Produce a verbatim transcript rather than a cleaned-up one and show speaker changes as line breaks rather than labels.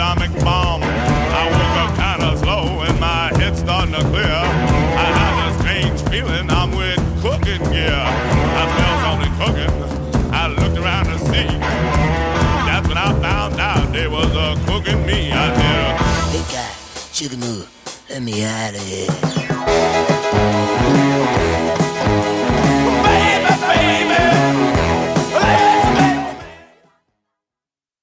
atomic bomb. I woke up kinda slow and my head starting to clear. I had a strange feeling I'm with cooking gear. I smelled something cooking. I looked around to see. That's when I found out they was uh, cooking me. I said,
hey guy, sugar move, let me out of here.